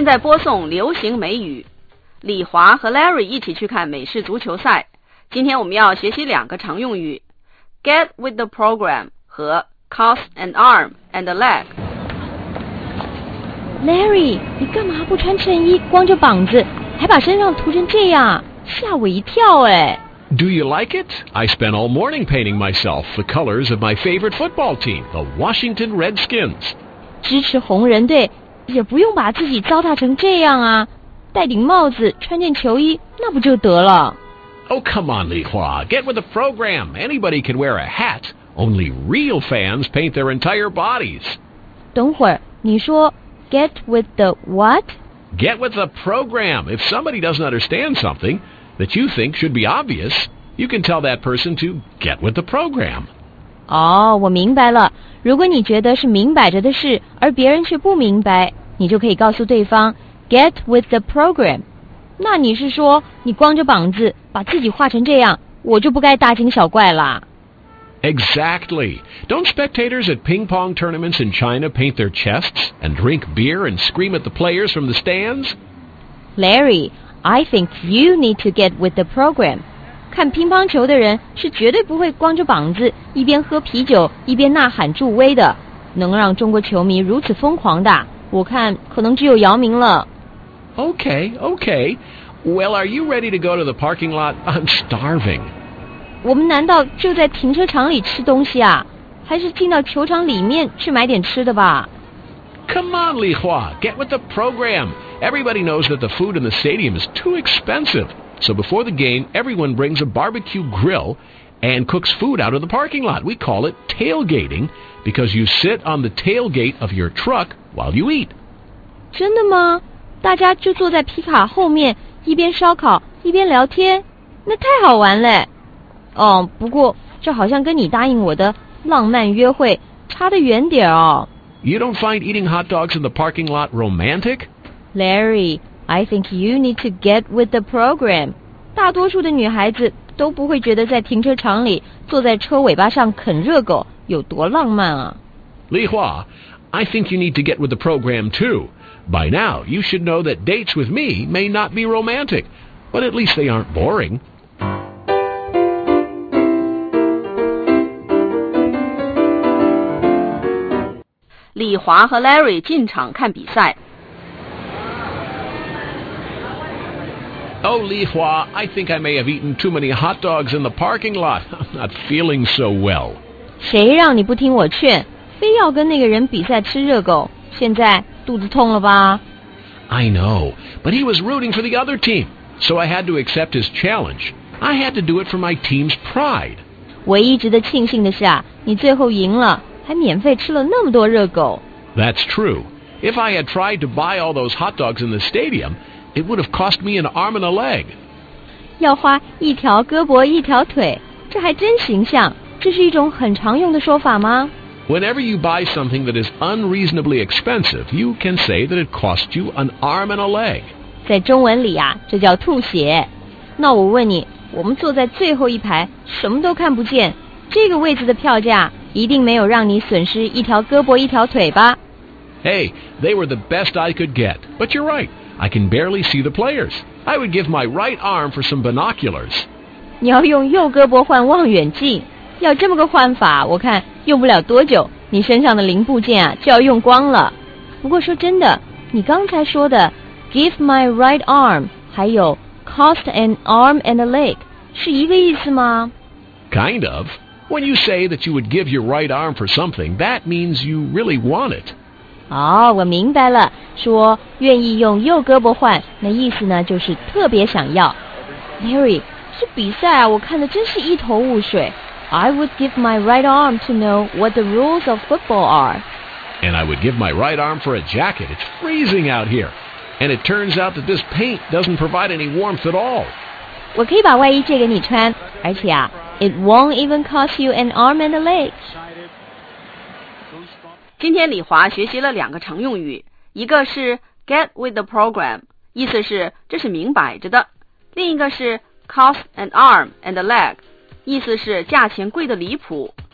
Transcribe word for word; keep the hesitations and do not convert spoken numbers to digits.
现在播送流行美语。李华和 Larry 一起去看美式足球赛。今天我们要学习两个常用语 Get with the program 和 Cost an arm and a leg。 Larry， 你干嘛不穿衬衣，光着膀子，还把身上涂成这样，吓我一跳哎。 Do you like it? I spent all morning painting myself the colors of my favorite football team, the Washington Redskins. 支持红人队也不用把自己糟蹋成这样啊，戴顶帽子，穿件球衣，那不就得了？ Oh, come on, Li Hua. Get with the program. Anybody can wear a hat. Only real fans paint their entire bodies. 等会儿你说 get with the what? Get with the program. If somebody doesn't understand something that you think should be obvious, you can tell that person to get with the program. 哦，我明白了。如果你觉得是明摆着的事，而别人却不明白，你就可以告诉对方 get with the program。那你是说你光着膀子把自己画成这样，我就不该大惊小怪啦。 Exactly. Don't spectators at ping pong tournaments in China paint their chests and drink beer and scream at the players from the stands? Larry, I think you need to get with the program. 看乒乓球的人是绝对不会光着膀子一边喝啤酒一边呐喊助威的，能让中国球迷如此疯狂的，我看可能只有姚明了。 Okay, okay. Well, are you ready to go to the parking lot? I'm starving. 我们难道就在停车场里吃东西啊？还是进到球场里面去买点吃的吧？ Come on, Li Hua, get with the program. Everybody knows that the food in the stadium is too expensive. So before the game, everyone brings a barbecue grill and cooks food out of the parking lot. We call it tailgating because you sit on the tailgate of your truck while you eat. 真的吗？大家就坐在皮卡后面，一边烧烤一边聊天，那太好玩了。哦，不过这好像跟你答应我的浪漫约会差得远点哦。 You don't find eating hot dogs in the parking lot romantic? Larry, I think you need to get with the program. 大多数的女孩子都不会觉得在停车场里坐在车尾巴上啃热狗有多浪漫啊。 Li Hua, I think you need to get with the program too. By now, you should know that dates with me may not be romantic, but at least they aren't boring. 李华和 Larry 进场看比赛。 Oh, Li Hua, I think I may have eaten too many hot dogs in the parking lot. I'm not feeling so well. 谁让你不听我劝，非要跟那个人比赛吃热狗？现在肚子痛了吧？ I know, but he was rooting for the other team, so I had to accept his challenge. I had to do it for my team's pride. 唯一值得庆幸的是啊，你最后赢了，还免费吃了那么多热狗。 That's true. If I had tried to buy all those hot dogs in the stadium, it would have cost me an arm and a leg. 要花一条胳膊一条腿，这还真形象。这是一种很常用的说法吗？ Whenever you buy something that is unreasonably expensive, you can say that it cost you an arm and a leg. 在中文里啊，这叫吐血。那我问你，我们坐在最后一排，什么都看不见，这个位置的票价一定没有让你损失一条胳膊一条腿吧？ Hey, they were the best I could get. But you're right. I can barely see the players. I would give my right arm for some binoculars. 你要用右胳膊换望远镜，要这么个换法，我看用不了多久，你身上的零部件啊就要用光了。不过说真的，你刚才说的 give my right arm 还有 cost an arm and a leg 是一个意思吗？ Kind of. When you say that you would give your right arm for something, that means you really want it. 哦，我明白了，说愿意用右胳膊换，那意思呢就是特别想要。Larry， 这比赛啊，我看的真是一头雾水。I would give my right arm to know what the rules of football are. And I would give my right arm for a jacket. It's freezing out here. And it turns out that this paint doesn't provide any warmth at all. 我可以把外衣借给你穿，而且啊 ，it won't even cost you an arm and a leg. 今天李华学习了两个常用语，一个是 get with the program， 意思是这是明摆着的；另一个是 cost an arm and a leg， 意思是价钱贵得离谱。